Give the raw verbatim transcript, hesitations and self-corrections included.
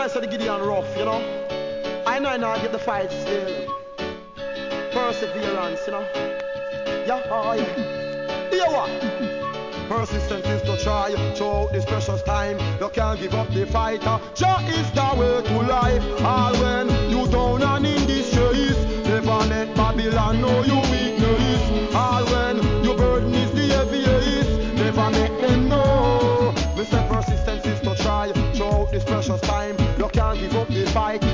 I said the Gideon rough, you know. I know I now get the fight still. Perseverance, you know. Yeah, oh yeah. Yeah, what? Persistence is to try throughout this precious time. You can't give up the fighter. Jah is the way to life. All when you down and in distress, never let Babylon know you weakness. All when your burden is the heaviest, never make them know. Me say persistence is to try throughout this precious time. You can't give up the fight.